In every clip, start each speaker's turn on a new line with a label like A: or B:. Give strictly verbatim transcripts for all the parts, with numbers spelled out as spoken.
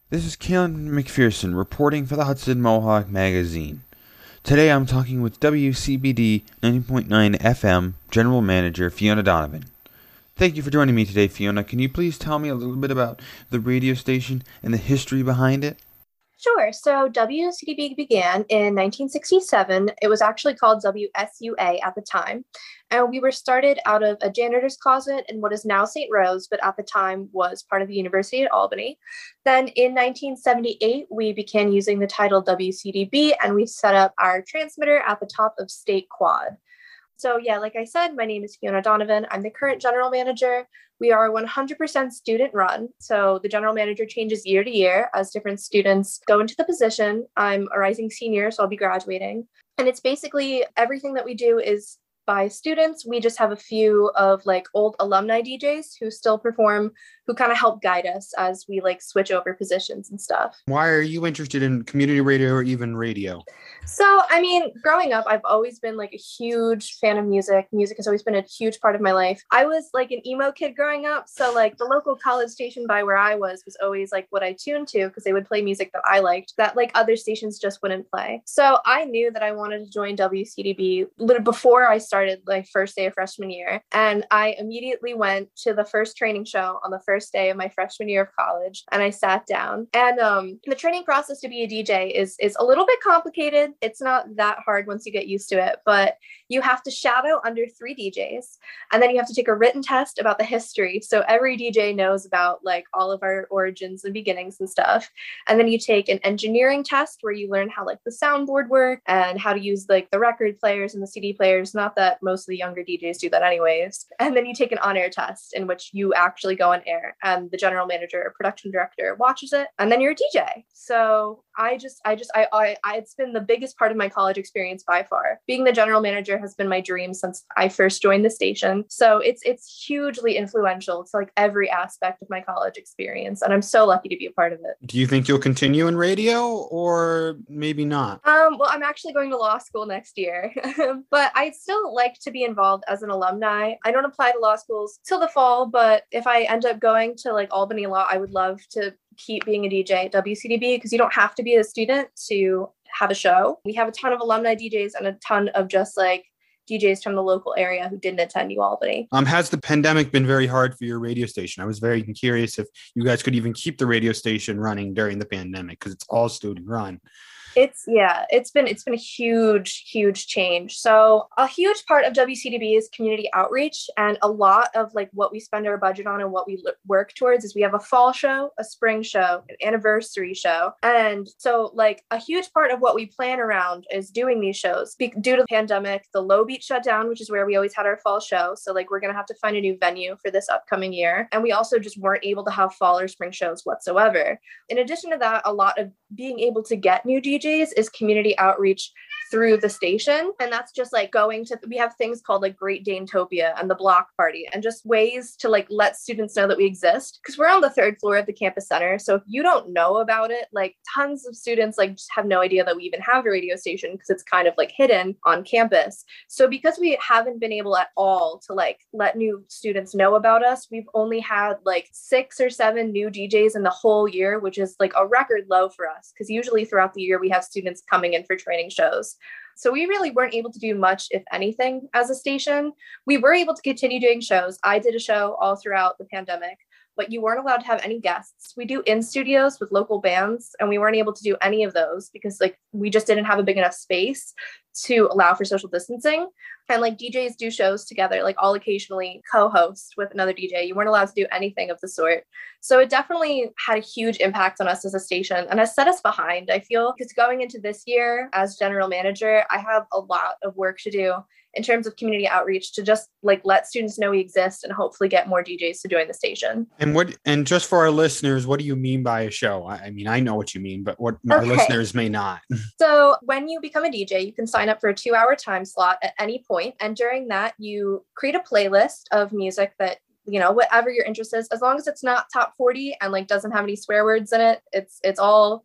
A: This is Keelan McPherson reporting for the Hudson Mohawk Magazine. Today I'm talking with W C B D ninety point nine F M General Manager Fiona Donovan. Thank you for joining me today, Fiona. Can you please tell me a little bit about the radio station and the history behind it?
B: Sure. So W C D B began in nineteen sixty-seven. It was actually called W S U A at the time. And we were started out of a janitor's closet in what is now Saint Rose, but at the time was part of the University at Albany. Then in nineteen seventy-eight, we began using the title W C D B, and we set up our transmitter at the top of State Quad. So yeah, like I said, my name is Fiona Donovan. I'm the current general manager. We are one hundred percent student run. So the general manager changes year to year as different students go into the position. I'm a rising senior, so I'll be graduating. And it's basically everything that we do is by students. We just have a few of like old alumni D Js who still perform, who kind of help guide us as we like switch over positions and stuff.
C: Why are you interested in community radio or even radio?
B: So, I mean, growing up, I've always been like a huge fan of music. Music has always been a huge part of my life. I was like an emo kid growing up. So like the local college station by where I was was always like what I tuned to because they would play music that I liked that like other stations just wouldn't play. So I knew that I wanted to join W C D B little before I started like first day of freshman year. And I immediately went to the first training show on the first day of my freshman year of college. And I sat down and um, the training process to be a D J is, is a little bit complicated. It's not that hard once you get used to it, but you have to shadow under three D Js. And then you have to take a written test about the history. So every D J knows about like all of our origins and beginnings and stuff. And then you take an engineering test where you learn how like the soundboard work and how to use like the record players and the C D players. Not that most of the younger D Js do that anyways. And then you take an on-air test in which you actually go on air and the general manager or production director watches it. And then you're a D J. So I just, I just, I, I, I it's been the biggest part of my college experience by far. Being the general manager has been my dream since I first joined the station. So it's, it's hugely influential to like every aspect of my college experience. And I'm so lucky to be a part of it.
C: Do you think you'll continue in radio or maybe not?
B: Um, well, I'm actually going to law school next year, but I'd still like to be involved as an alumni. I don't apply to law schools till the fall, but if I end up going to like Albany Law, I would love to keep being a D J at W C D B because you don't have to be a student to have a show. We have a ton of alumni D Js and a ton of just like D Js from the local area who didn't attend U Albany.
C: Um, has the pandemic been very hard for your radio station? I was very curious if you guys could even keep the radio station running during the pandemic because it's all student run.
B: It's yeah, it's been it's been a huge, huge change. So a huge part of W C D B is community outreach, and a lot of like what we spend our budget on and what we l- work towards is we have a fall show, a spring show, an anniversary show, and so like a huge part of what we plan around is doing these shows. Be- due to the pandemic, the Low Beach shut down, which is where we always had our fall show. So like we're gonna have to find a new venue for this upcoming year, and we also just weren't able to have fall or spring shows whatsoever. In addition to that, a lot of being able to get new D Js is community outreach through the station. And that's just like going to, we have things called like Great Danetopia and the Block Party and just ways to like let students know that we exist. Because we're on the third floor of the campus center. So if you don't know about it, like tons of students like just have no idea that we even have a radio station because it's kind of like hidden on campus. So because we haven't been able at all to like let new students know about us, we've only had like six or seven new D Js in the whole year, which is like a record low for us. Because usually throughout the year, we have students coming in for training shows. So we really weren't able to do much, if anything, as a station. We were able to continue doing shows. I did a show all throughout the pandemic, but you weren't allowed to have any guests. We do in studios with local bands, and we weren't able to do any of those because like we just didn't have a big enough space to allow for social distancing. And like D Js do shows together, like I'll occasionally co-host with another D J. You weren't allowed to do anything of the sort. So it definitely had a huge impact on us as a station and has set us behind, I feel, because going into this year as general manager, I have a lot of work to do in terms of community outreach to just like let students know we exist and hopefully get more D Js to join the station.
C: And what, and just for our listeners, what do you mean by a show? I, I mean, I know what you mean, but what our
B: Okay.
C: listeners may not.
B: So when you become a D J, you can sign up for a two hour time slot at any point. And during that, you create a playlist of music that, you know, whatever your interest is, as long as it's not top forty and like doesn't have any swear words in it, it's, it's all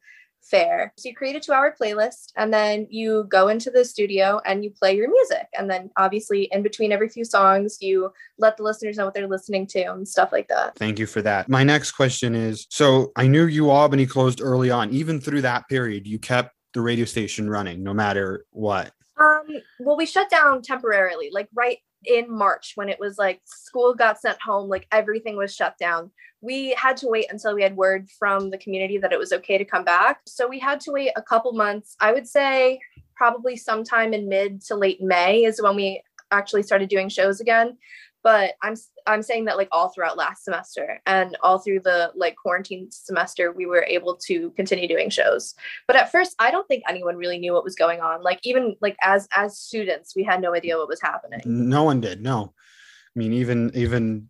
B: fair. So you create a two-hour playlist, and then you go into the studio and you play your music. And then obviously in between every few songs, you let the listeners know what they're listening to and stuff like that.
C: Thank you for that. My next question is, so I knew UAlbany closed early on. Even through that period, you kept the radio station running no matter what.
B: Um, well, we shut down temporarily, like right in March when it was like school got sent home, like everything was shut down. We had to wait until we had word from the community that it was okay to come back. So we had to wait a couple months. I would say probably sometime in mid to late May is when we actually started doing shows again. But I'm I'm saying that like all throughout last semester and all through the like quarantine semester, we were able to continue doing shows. But at first, I don't think anyone really knew what was going on. Like even like as as students, we had no idea what was happening.
C: No one did. No, I mean even even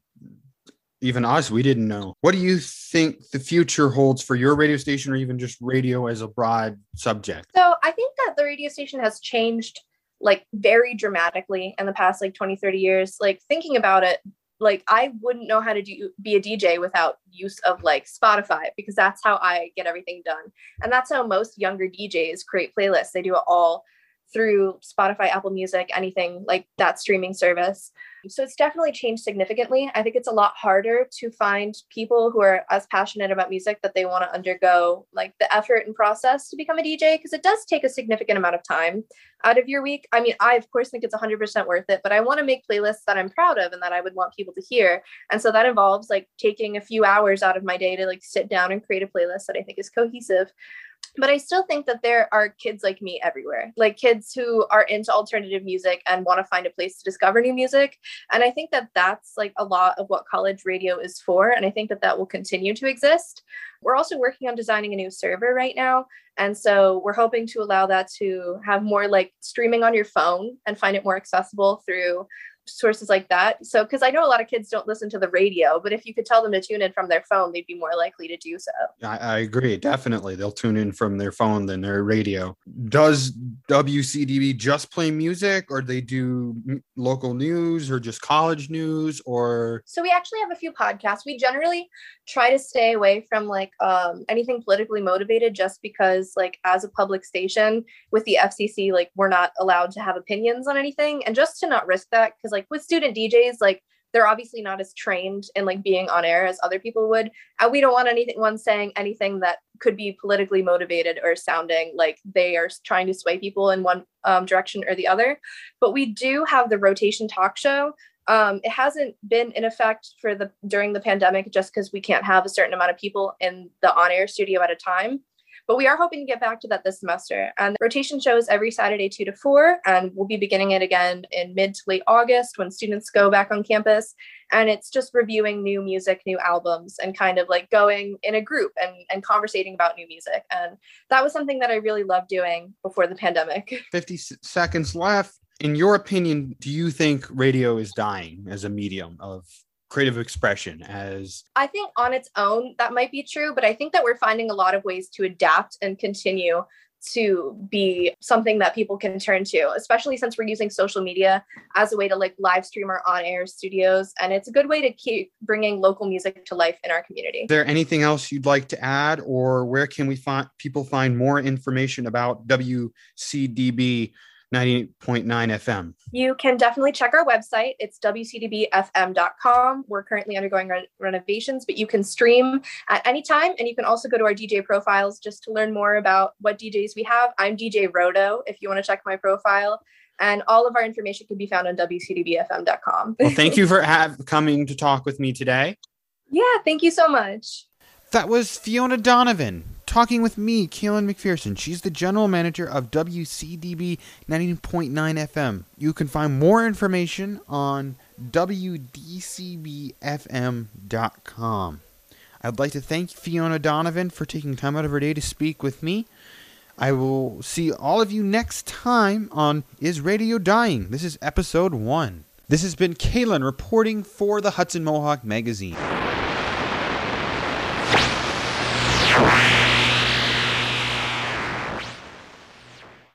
C: even us, we didn't know. What do you think the future holds for your radio station, or even just radio as a broad subject?
B: So I think that the radio station has changed like very dramatically in the past like twenty, thirty years. Like thinking about it, like I wouldn't know how to do be a D J without use of like Spotify, because that's how I get everything done. And that's how most younger D Js create playlists. They do it all through Spotify, Apple Music, anything like that streaming service. So it's definitely changed significantly. I think it's a lot harder to find people who are as passionate about music that they want to undergo like the effort and process to become a D J, because it does take a significant amount of time out of your week. I mean, I of course think it's one hundred percent worth it, but I want to make playlists that I'm proud of and that I would want people to hear. And so that involves like taking a few hours out of my day to like sit down and create a playlist that I think is cohesive. But I still think that there are kids like me everywhere, like kids who are into alternative music and want to find a place to discover new music. And I think that that's like a lot of what college radio is for. And I think that that will continue to exist. We're also working on designing a new server right now. And so we're hoping to allow that to have more like streaming on your phone and find it more accessible through sources like that. So, because I know a lot of kids don't listen to the radio, but if you could tell them to tune in from their phone, they'd be more likely to do so.
C: I, I agree. Definitely. They'll tune in from their phone than their radio. Does W C D B just play music, or they do m- local news, or just college news, or?
B: So we actually have a few podcasts. We generally try to stay away from like um, anything politically motivated, just because like as a public station with the F C C, like we're not allowed to have opinions on anything, and just to not risk that, because like with student D Js, like they're obviously not as trained in like being on air as other people would. And we don't want anyone saying anything that could be politically motivated or sounding like they are trying to sway people in one um, direction or the other. But we do have the Rotation Talk Show. Um, it hasn't been in effect for the during the pandemic, just because we can't have a certain amount of people in the on-air studio at a time. But we are hoping to get back to that this semester. And the rotation shows every Saturday, two to four, and we'll be beginning it again in mid to late August when students go back on campus. And it's just reviewing new music, new albums, and kind of like going in a group and, and conversating about new music. And that was something that I really loved doing before the pandemic.
C: fifty seconds left. In your opinion, do you think radio is dying as a medium of creative expression? As
B: I think on its own, that might be true, but I think that we're finding a lot of ways to adapt and continue to be something that people can turn to, especially since we're using social media as a way to like live stream our on-air studios. And it's a good way to keep bringing local music to life in our community.
C: Is there anything else you'd like to add, or where can we find people find more information about W C D B ninety-eight point nine F M?
B: You can definitely check our website. It's w c d b f m dot com. We're currently undergoing re- renovations, but you can stream at any time. And you can also go to our D J profiles just to learn more about what D Js we have. I'm D J Roto, if you want to check my profile. And all of our information can be found on w c d b f m dot com.
C: Well, thank you for have, coming to talk with me today.
B: Yeah, thank you so much.
A: That was Fiona Donovan talking with me, Kaylin McPherson. She's the general manager of W C D B ninety point nine F M. You can find more information on w d c b f m dot com. I'd like to thank Fiona Donovan for taking time out of her day to speak with me. I will see all of you next time on Is Radio Dying? This is episode one. This has been Kaylin reporting for the Hudson Mohawk Magazine.